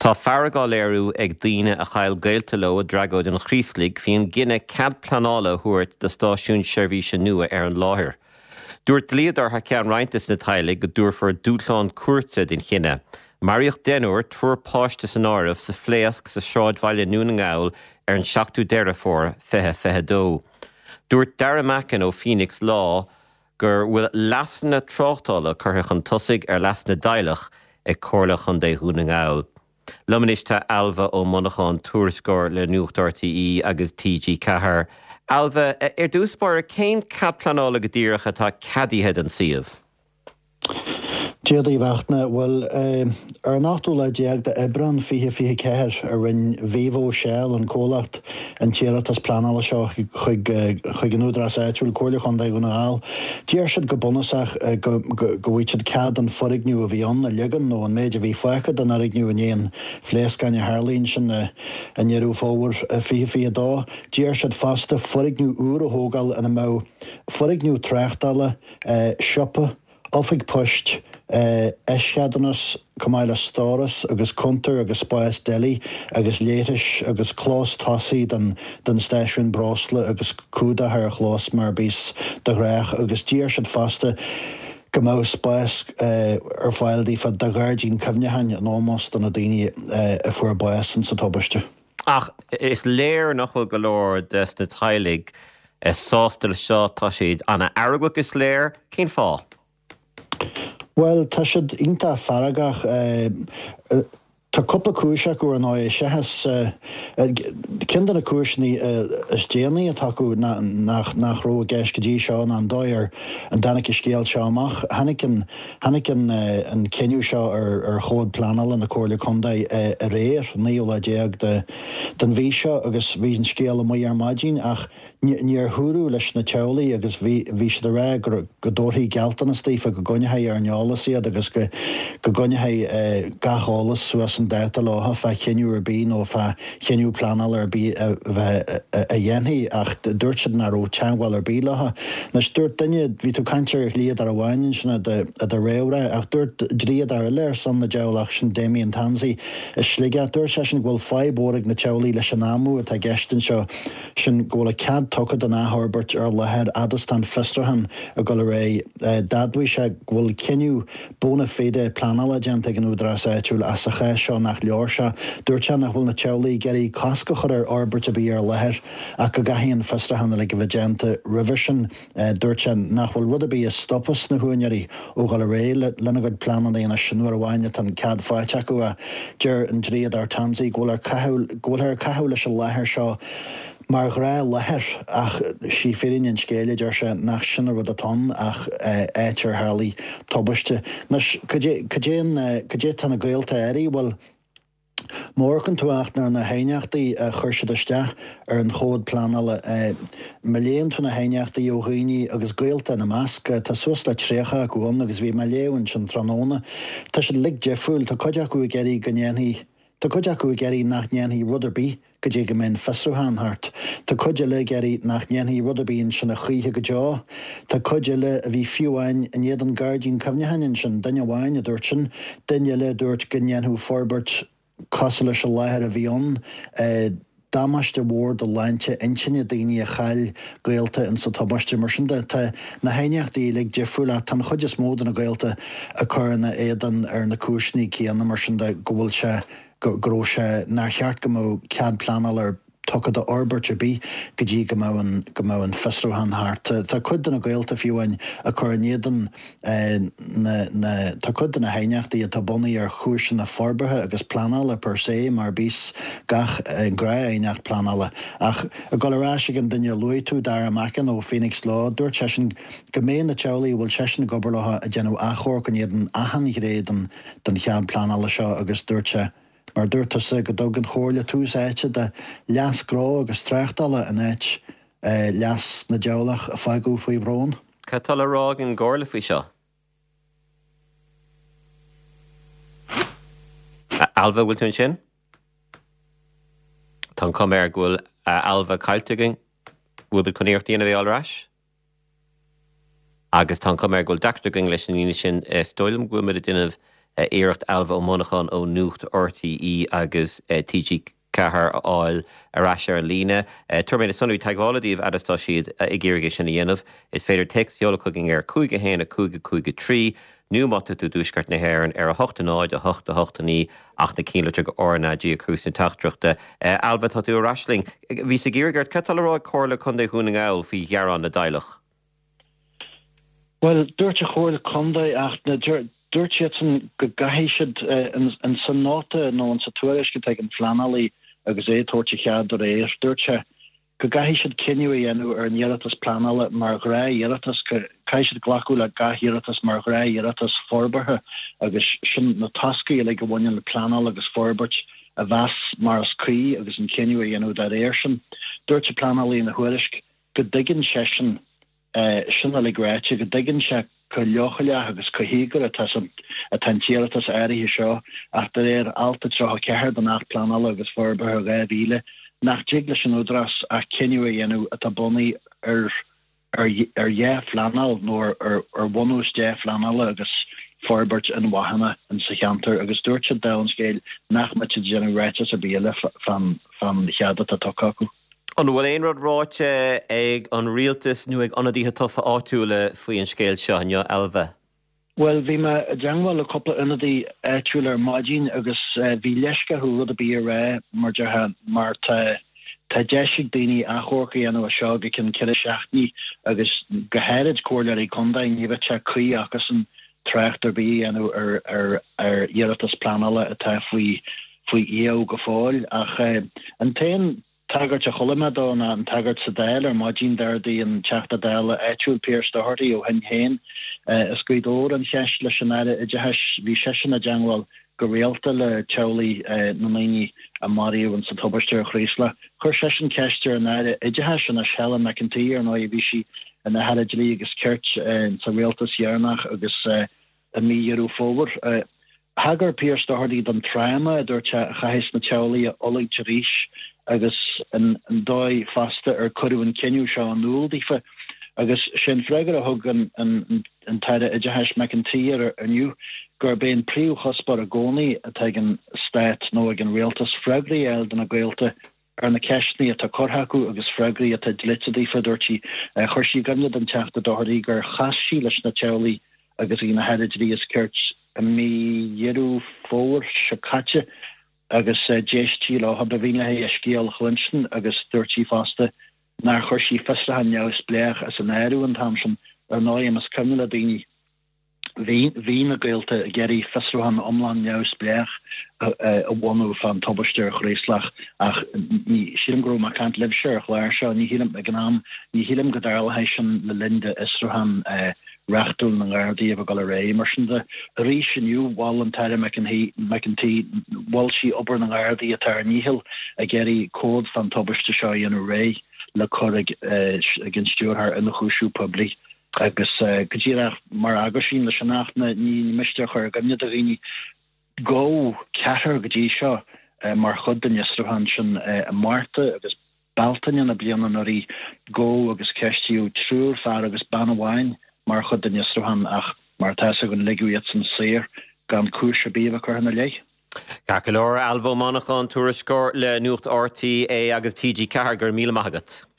Tá fearragá léirú ag daoine a chail gailta lo a dragóid an chríslig híon gine cad planála thuairt de stáisiún seirbhíse nua ar an láthir. Dúirt líadar ha cean rointas na tailig go dúr for dútláán cuairte din chinne. Maríocht denúir trúr páiste san áireamh sa phléasc sa sráidbhaile nua na ngáil ar an seachtú deire fór fethe dó. Dúirt Dara Mackin ó Phoenix Law gur bhfuil lasna tráchtála curtha an tosaigh ar lasna dailech ag cóirlach an déithú na ngáil. Luministe Alva ó Monachán túrascóir le nuachtartaí agus TG Cahar. Alva, dúspóir cén cad planála go dtíreacha tá cadíhead an siomh? Déadaí bheachna, well, ar nachtú le déag de Ebran fihe ceir ar rin Vivo Shell an cólacht an tíaratas planála seo chuig an údras éitúil cóirlach an daig gona áil. Díar siad go bunasach go bhuiid siad cad an forigniú a bhí an na ligan nó an méid a bhí foichad an arigniú an éon phléascaine Harlín sin an iarú fóhar fihe dá. Díar siad fasta forigniú úr a hógal an mó forigniú trechtala siopa ofig poist Eschadonas, Comaila Storas, agus Cunter, agus Spáis Deli, agus Léitis, agus Clós Tossi, den Station Brosla, agus Cúda haar Clós mar bís de Gréach, agus díar siad fasta Gomó Spáis ar fáildí fa da Gardín Cefnehain an almost an a daine a fuair Báis an sa tobaiste. Ach, is léir nachfuil go leor des na tailig sástal seo tá siad anna airgach is léir cén fá? Well, tá siad ionta faragach tá cúpla cúiseach go an áid sehas cindan na cúisní is déanaí atá acu nach ró gceis go dtí seo an dóir an dana scéal seo amach. Hanig an ceniu seo ar chód planal an na cóirla condaid a réir níl le déag den bhí seo agus bhí an scéal a mí ar maidín ach níor thuúrú leis na teolaí agus bhí siad a ré go dóthaí gealtan na stífa go gonethe ar neálas iad agus go gonethe gachálas suas an déta látha fe chéniú ar bí nó fe chéniú planal ar bí a dhéanaí ach dúirt siad na ró teanghil ar bí látha. Nes dúirt duine bhí tú cantear líad ar a bhhainin sin a réire ach dúirt dríad ar leir san na deolach sin Damien Tansi is slige dúirt sé sin bhfuil fáibóraigh na teolaí leis an amú a tá gestin seo sin ggóla cad tugad an átharbert ar lehead adastan fistrahan a go ré dadhui se bhfuil ciniú bóna féide planala gent ag an údras éitiúil as a ché seo nach leor se dúirt se nach bhfuil na teolaí geirí casca chur ar arbert a bí ar lehead a go gaithíon fistrahan le go bheith genta revision dúirt se nach bhfuil rud a bí a stoppas na huainearí ó go ré lena go planan éana sinúar bhaine tan cad fáite acu a dear an dríad ar Tansaí ggóil ar cathú leis a leithir seo mar grá lethir ach sí féiríonn scéile deir se nach sinna rud atá ach éitir Harlaí tobaiste. Nas go dé tanna gaolta éirí bhfuil mórcan túachtar na héineachtaí chuirse isteach ar an chód planala million tú na héineachtaí ó ghaoine agus gaolta na measc tá suas le trécha gohn agus bhí léann sin tróna. Tá siad lig deafúil tá coide acu geirí gnéanaí tá coide acu geirí nach néanaí ruderbí go dtí go mbeidh fiosrúthain thart. Tá coide le geirí nach néanaí rudarbíonn sin na chuoithe go deá. Tá coide le a bhí fiúhain in iad an Guardian Cefnehain sin duine bháin a dúirt sin duine le dúirt go néanú forbert cos leis a leithir a bhíon dámaiste mór do leinte intinne daoine a chail gaolta in sa tobaiste mar sin tá na héineachtaí le deafúla tan chuide smód na gaolta a chuirna éadan ar na cúisní céanna mar sin de go bhfuil se gró se nar cheart go mó cead planal ar tuchad a orbert a bí go dtí go mó an fiosrúthain thart. Tá cuid na gaolta fiúhain a chuirnéadan tá cuid na héineachtaí a tá bunaí ar chúis na forbartha agus planala per sé mar bís gach an grá éineacht planala ach a go ráise an duine luú tú Dara Mackin ó Phoenix Law dúirt se sin go mé na teolaí bhfuil se sin gobarlatha a déanú achóir go iad an ahan réad den chead planala seo agus dúirt se mar dúirta sa go dog an chóirle tús éite de leasgrá agus trechtala an éit leas na deolach a feigú faoi brón. Catal a rág an ggóirla faoi seo? Alva bhfuil tún sin? Tá comir ghfuil Alva cailteiging bhfuil be chuníochtaí a bhí alráis? Agus tá comir ghfuil deachtaiging leis an sin stoilm ghfuil mar a duineh éirecht Alva ó Monaghan ó nuacht RTE agus TG cethar áil arás ar an líne. Tuairméid sunú teagháladíomh adastá siad i ggéirige sin dhéanamh. Is féidir text eolacugin ar 5-1-5-3 nu mata tú dúsgart na hhéireann ar a 8-9 a 8-8 ach na cílatar go ornadí a cús na tachtreachta. Alva tá tú arásling. Bhí sa ggéirigart catalráid cóirla chun é húna gáil fí ghearán na dailech. Well, dúirt a chóirla chundaí ach na dúirt siad san go gahéisiid an san náta nó an sa tuairis go teag an flanalaí agus étóirte chead ar éir dúirt se go gahéisiid cinniú dhéanú ar an iarratas planala mar gra iarratas caiisiid glacu le gahiarratas mar gra iarratas forbarthe agus sin na tascaí le go bhaine le planala agus forbart a bheas mar as crí agus an cinniú dhéanú dar éir sin dúirt se planalaí na huairisc go diggin sesin sin le gráite go diggin se go leochaile agus cohígur a tantíaratas airithe seo ach dar éir alta treo ceir don nach planala agus forbarthe ga bhíle nach jigla sin údras a cinniú dhéanú a bunaí ar dhé flanal nó ar bhunús dhé flanal agus forbert an wahana an sa cheantar agus dúirt se downscale nach mit generators a bíle fan cheada a tocacu. An bhfuil éon rud ráite ag an rialtas nó ag anadíthe tofa áitiúla faoi an scéil seo neo Alva? Well, bhí me deanghil a coppla inadí éitiúla ar maidín agus bhí leisce thu rud a bí ré mar dethe mar tá deisiigh daoine a chóircaí anú a seo go cin cead seachtní agus gohéad cóirla í condain ní bheith te chuí agus an treachtar bí anú ar iarratas planala atá faoi ío go fáil ach an tain tagart a cholimad on an tagart sa dail ar maidín dardaí an teachta dail éitiúil Piers Doherty ó hen héin is cuidóir an cheist leis an aire bhí sesin a deanghil go réalta le teolaí na naoine a Mario an sa tubaiste chrísla chuir sesin ceiste an aire idethe sin a Helen McEntee ar ná bhí si in na Hadley agus Kirt sa réaltas dhearnach agus a míarú fógur. Hagar Piers Doherty don trauma dúirt chahéis na teolaí a olig teríis agus an dói fasta ar cuiú an cinniú seo an núldífa agus sin freigar a thug an taide idethe McEntee ar aniu gur ben príú chospar a gcónaí a teag an stát nó ag an réaltas freigraí eil den a gaiilta ar na ceistní atá corthacu agus freigraí atá glitsadífa dúirtí chuirsí gamne an teachta Doherty gur chaisí leis na teolaí agus í na Hadley is Kirt a mí dhéadú fór se caite agus déistí lá ha bhíine é scéal chlinsin agus dúirtí fásta nar chuirsí festa neos bleach as an éú an tamsin ar náim as cumla daoine hí na gaiilta geirí festruhan omlan neos bleach a bhhaú fan tubaiste chréislach ach ní sim grú mar cant libseir chláir seo ní hílim ag gnám ní hílim godáilhééis sin le linde isruhan rechtúil na gádaí a go le ré mar sin de rí sinniu bháil an taire McEntee bháil si obair na gádaí a tar níhil a geirí cód fan tubaiste seo in ré le chorig gin stúrthar in na chúisiú publi agus godíach mar agus sin le sinachna ní meiste chuir gamne a rií go ceatar godí seo mar chud den jestruhan sin a Marta agus Baltanin a blianan orí go agus ceistú trúr fear agus banhhain mar chud den jestruhan ach mar tá a gon leguiad san séir gan cúis a bíh chu na lei. Gacalóir Alva Monaghan tuairiscóir le nuacht RTA agus TG cethar gur míle maigat.